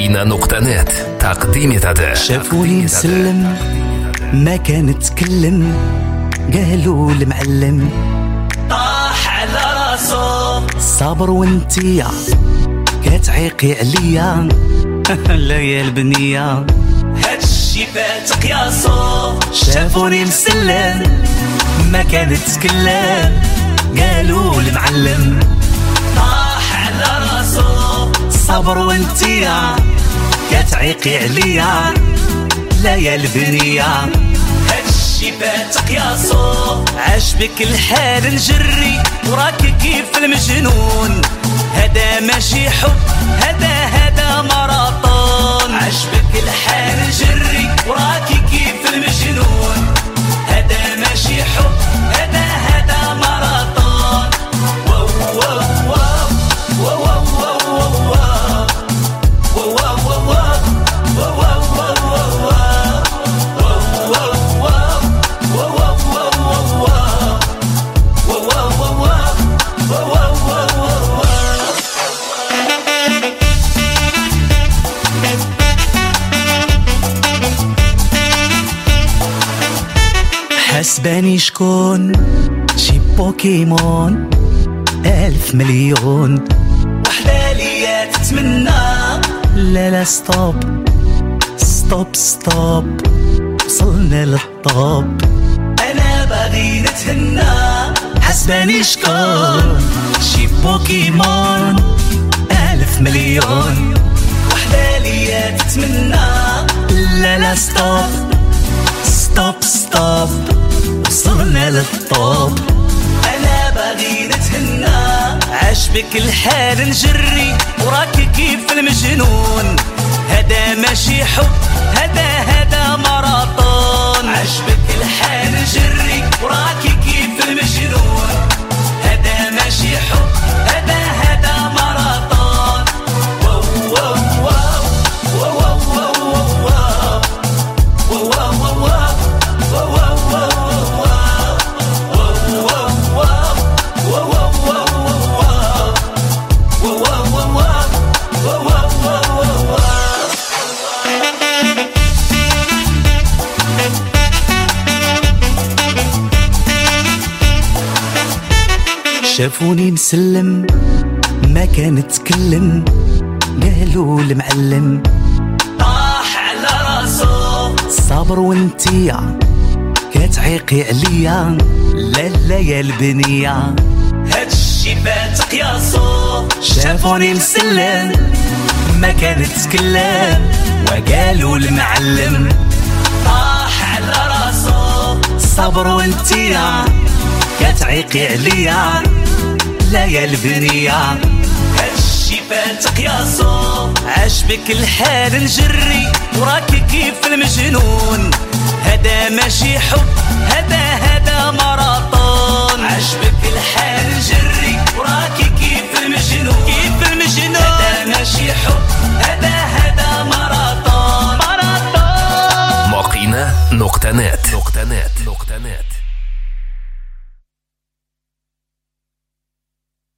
ماقينة نقطة نت. تقديم تاع شافوني مسلم ما كان تكلم، قالوا المعلم طاح على راسو صابر وانتيا كتعيقي عليا لا يا البنية هادشي فات قياسو. شافوني مسلم ما كان تكلم، قالوا المعلم طاح على راسو صابر وانتيا كتعيقي عليا لا يا البنية هادشي فات قياسو. عجبك الحال نجري وراكي كيف المجنون، هذا ماشي حب هذا ماراطون. عجبك الحال نجري وراكي كيف المجنون، هذا ماشي حب هذا ماراطون. واو واو واو واو واو واو واو واو حسباني شكون شي بوكيمون 1000 مليون، وحدة ليا تتمنى. لا ستوب وصلنا للطوب. أنا باغي نتهنى. حسباني شكون شي بوكيمون 1000 مليون، وحدة ليا تتمنى. لا ستوب وصلنا للطوب. أنا باغي نتهنى. عجبك الحال نجري وراكي كيف المجنون، هذا ماشي حب هذا ماراطون. عجبك الحال نجري وراكي كيف المجنون، هذا ماشي حب هذا ماراطون. واو واو واو واو واو واو شافوني مسلم ما كان تكلم، قالوا المعلم طاح على راسو صابر وانتيا كتعيقي عليا لا يا البنية هادشي فات قياسو. شافوني مسلم ما كان تكلم، وقالوا المعلم طاح على راسو صابر وانتيا كتعيقي عليا لا يا البنية هادشي فات قياسو. عجبك الحال نجري وراكي كيف المجنون، هذا ماشي حب هذا ماراطون. عجبك الحال نجري وراكي كيف المجنون، هذا ماشي حب هذا ماراطون. ماقينة نقطة نت.